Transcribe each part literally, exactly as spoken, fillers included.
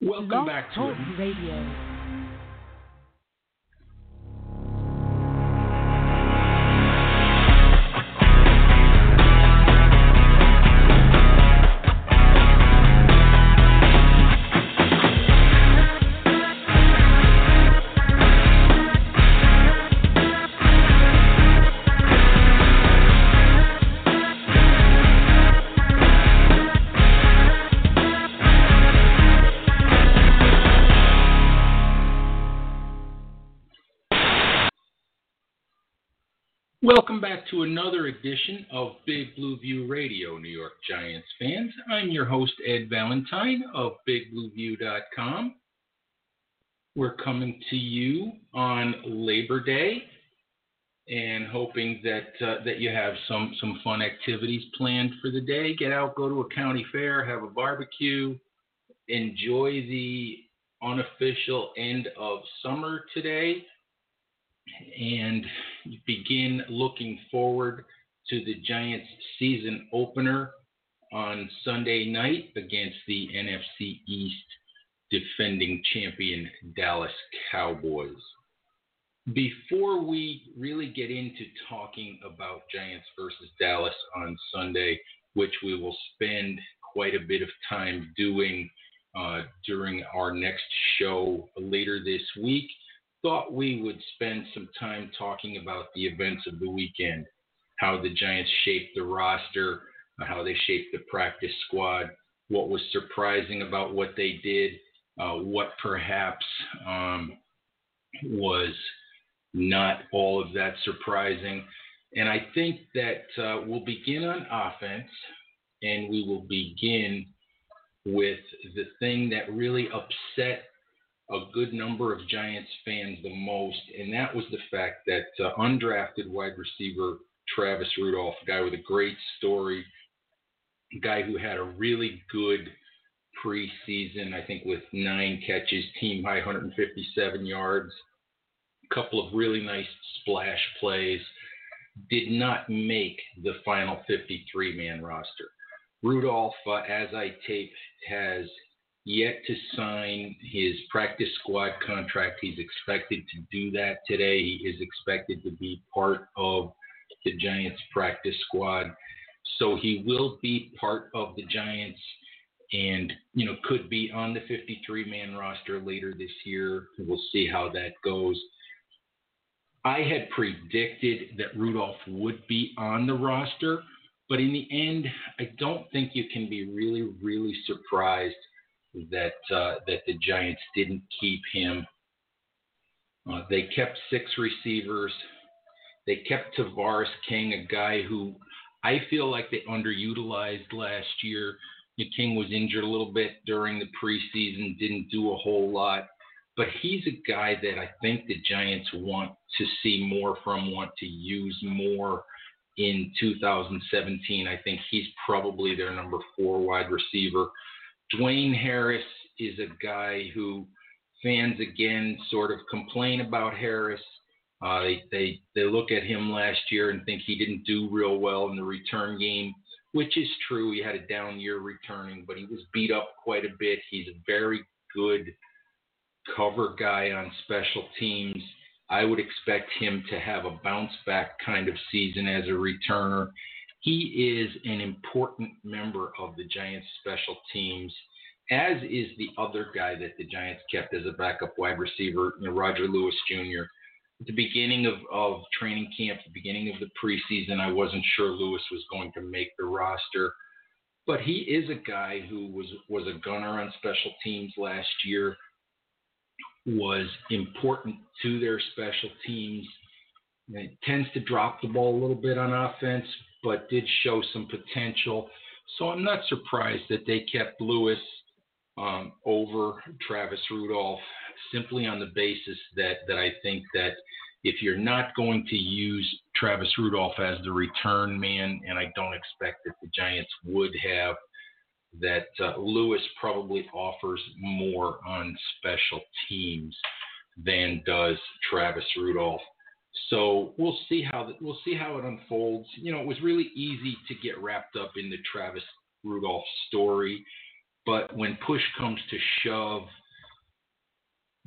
Welcome Blog back to Talk it. Radio. Welcome back to another edition of Big Blue View Radio, New York Giants fans. I'm your host, Ed Valentine of big blue view dot com. We're coming to you on Labor Day and hoping that uh, that you have some, some fun activities planned for the day. Get out, go to a county fair, have a barbecue, enjoy the unofficial end of summer today, and begin looking forward to the Giants season opener on Sunday night against the N F C East defending champion Dallas Cowboys. Before we really get into talking about Giants versus Dallas on Sunday, which we will spend quite a bit of time doing uh, during our next show later this week, thought we would spend some time talking about the events of the weekend, how the Giants shaped the roster, how they shaped the practice squad, what was surprising about what they did, uh, what perhaps um, was not all of that surprising. And I think that uh, we'll begin on offense, and we will begin with the thing that really upset a good number of Giants fans the most, and that was the fact that uh, undrafted wide receiver Travis Rudolph, a guy with a great story, a guy who had a really good preseason, I think with nine catches, team high one hundred fifty-seven yards, a couple of really nice splash plays, did not make the final fifty-three man roster. Rudolph, uh, as I tape, has yet to sign his practice squad contract. He's expected to do that today. He is expected to be part of the Giants practice squad. So he will be part of the Giants and, you know, could be on the fifty-three man roster later this year. We'll see how that goes. I had predicted that Rudolph would be on the roster, but in the end, I don't think you can be really, really surprised that uh, that the Giants didn't keep him. Uh, they kept six receivers. They kept Tavares King, a guy who I feel like they underutilized last year. King was injured a little bit during the preseason, didn't do a whole lot. But he's a guy that I think the Giants want to see more from, want to use more in two thousand seventeen. I think he's probably their number four wide receiver. Dwayne Harris is a guy who fans, again, sort of complain about Harris. Uh, they, they they look at him last year and think he didn't do real well in the return game, which is true. He had a down year returning, but he was beat up quite a bit. He's a very good cover guy on special teams. I would expect him to have a bounce-back kind of season as a returner. He is an important member of the Giants special teams, as is the other guy that the Giants kept as a backup wide receiver, you know, Roger Lewis Junior At the beginning of, of training camp, the beginning of the preseason, I wasn't sure Lewis was going to make the roster. But he is a guy who was, was a gunner on special teams last year, was important to their special teams. It tends to drop the ball a little bit on offense, but did show some potential. So I'm not surprised that they kept Lewis um, over Travis Rudolph, simply on the basis that, that I think that if you're not going to use Travis Rudolph as the return man, and I don't expect that the Giants would have, that uh, Lewis probably offers more on special teams than does Travis Rudolph. So we'll see how the, we'll see how it unfolds. You know, it was really easy to get wrapped up in the Travis Rudolph story, but when push comes to shove,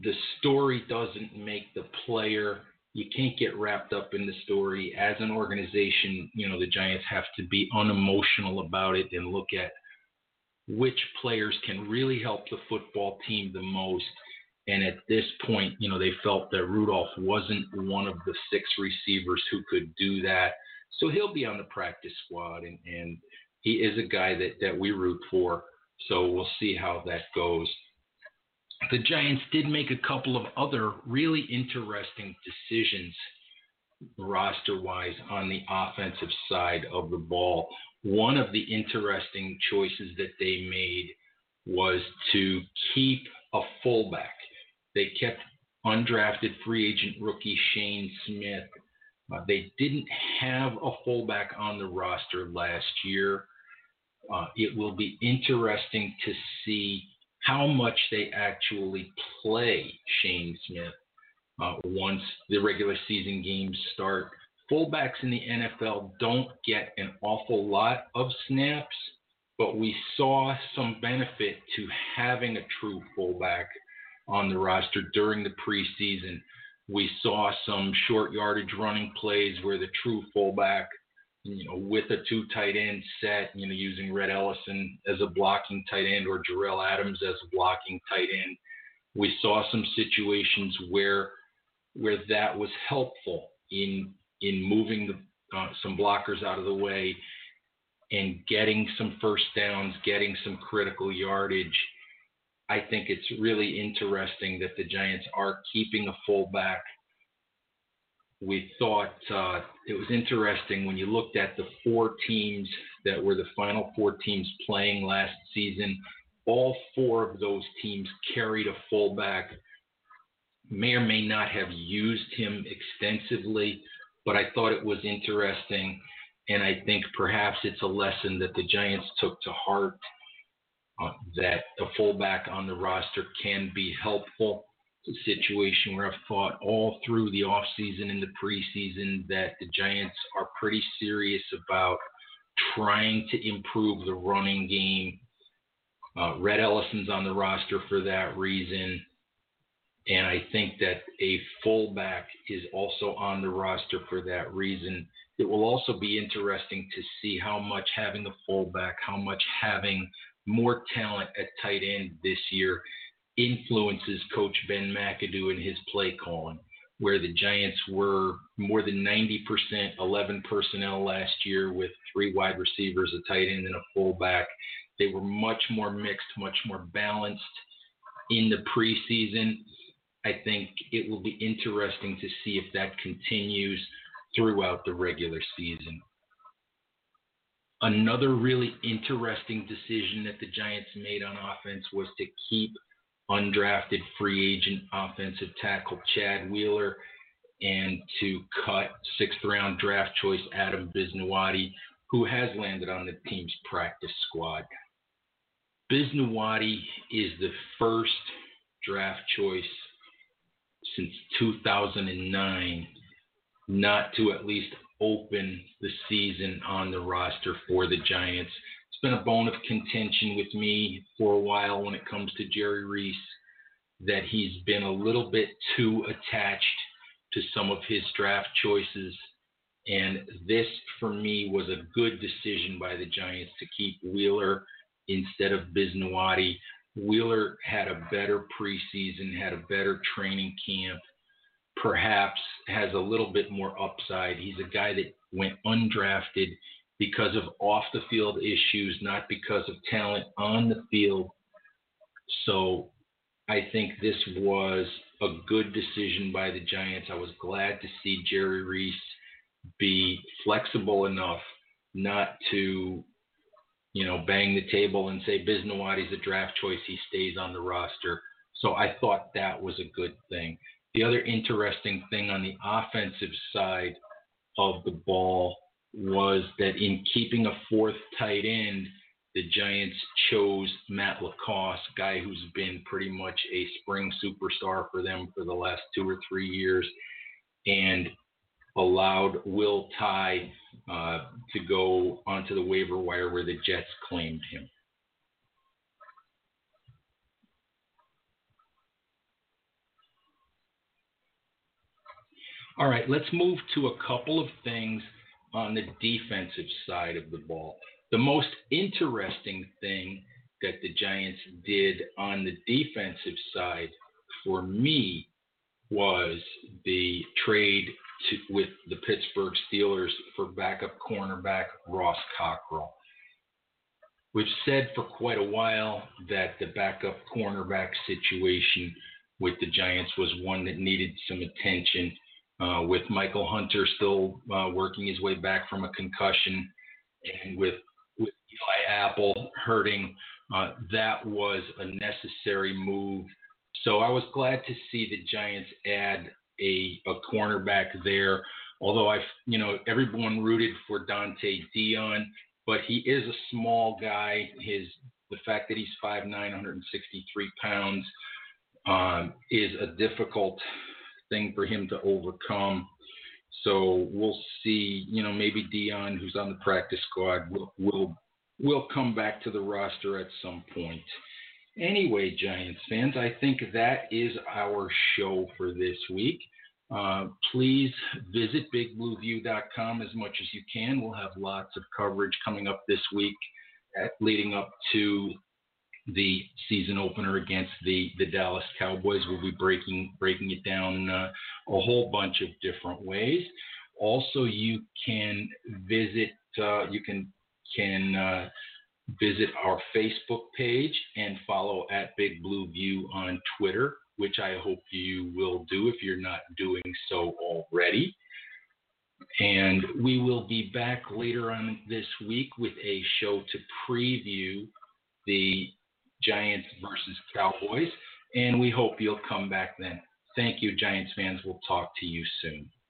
the story doesn't make the player. You can't get wrapped up in the story. As an organization, you know, the Giants have to be unemotional about it and look at which players can really help the football team the most. And at this point, you know, they felt that Rudolph wasn't one of the six receivers who could do that. So he'll be on the practice squad, and, and he is a guy that, that we root for. So we'll see how that goes. The Giants did make a couple of other really interesting decisions roster-wise on the offensive side of the ball. One of the interesting choices that they made was to keep a fullback. They kept undrafted free agent rookie Shane Smith. Uh, they didn't have a fullback on the roster last year. Uh, it will be interesting to see how much they actually play Shane Smith uh, once the regular season games start. Fullbacks in the N F L don't get an awful lot of snaps, but we saw some benefit to having a true fullback on the roster during the preseason. We saw some short yardage running plays where the true fullback, you know, with a two tight end set, you know, using Red Ellison as a blocking tight end or Jarrell Adams as a blocking tight end. We saw some situations where where that was helpful in in moving the, uh, some blockers out of the way and getting some first downs, getting some critical yardage. I think it's really interesting that the Giants are keeping a fullback. We thought uh, it was interesting when you looked at the four teams that were the final four teams playing last season. All four of those teams carried a fullback. May or may not have used him extensively, but I thought it was interesting, and I think perhaps it's a lesson that the Giants took to heart, uh, that a fullback on the roster can be helpful. It's a situation where I've thought all through the offseason and the preseason that the Giants are pretty serious about trying to improve the running game. Uh, Red Ellison's on the roster for that reason. And I think that a fullback is also on the roster for that reason. It will also be interesting to see how much having a fullback, how much having more talent at tight end this year influences Coach Ben McAdoo and his play calling, where the Giants were more than ninety percent eleven personnel last year with three wide receivers, a tight end, and a fullback. They were much more mixed, much more balanced in the preseason. I think it will be interesting to see if that continues throughout the regular season. Another really interesting decision that the Giants made on offense was to keep undrafted free agent offensive tackle Chad Wheeler and to cut sixth round draft choice Adam Bisnowaty, who has landed on the team's practice squad. Bisnowaty is the first draft choice since two thousand nine not to at least open the season on the roster for the Giants. It's been a bone of contention with me for a while when it comes to Jerry Reese, that he's been a little bit too attached to some of his draft choices. And this, for me, was a good decision by the Giants to keep Wheeler instead of Bisnowaty. Wheeler had a better preseason, had a better training camp, perhaps has a little bit more upside. He's a guy that went undrafted because of off-the-field issues, not because of talent on the field. So I think this was a good decision by the Giants. I was glad to see Jerry Reese be flexible enough not to, you know, bang the table and say Bisnowaty's a draft choice, he stays on the roster. So I thought that was a good thing. The other interesting thing on the offensive side of the ball was that in keeping a fourth tight end, the Giants chose Matt Lacoste, guy who's been pretty much a spring superstar for them for the last two or three years, and allowed Will Tye uh, to go onto the waiver wire where the Jets claimed him. All right, let's move to a couple of things on the defensive side of the ball. The most interesting thing that the Giants did on the defensive side for me was the trade to, with the Pittsburgh Steelers for backup cornerback Ross Cockrell. We've said for quite a while that the backup cornerback situation with the Giants was one that needed some attention. Uh, with Michael Hunter still uh, working his way back from a concussion, and with, with Eli Apple hurting, uh, that was a necessary move. So I was glad to see the Giants add a, a cornerback there. Although I, you know, everyone rooted for Dante Dion, but he is a small guy. His the fact that he's five nine, one hundred sixty-three pounds, um, is a difficult thing for him to overcome. So we'll see. You know, maybe Dion, who's on the practice squad, will will will come back to the roster at some point. Anyway, Giants fans, I think that is our show for this week. Uh, please visit big blue view dot com as much as you can. We'll have lots of coverage coming up this week at, leading up to the season opener against the, the Dallas Cowboys. We'll be breaking breaking it down uh, a whole bunch of different ways. Also, you can visit uh, you can can uh, visit our Facebook page and follow at Big Blue View on Twitter, which I hope you will do if you're not doing so already. And we will be back later on this week with a show to preview the Giants versus Cowboys, and we hope you'll come back then. Thank you, Giants fans. We'll talk to you soon.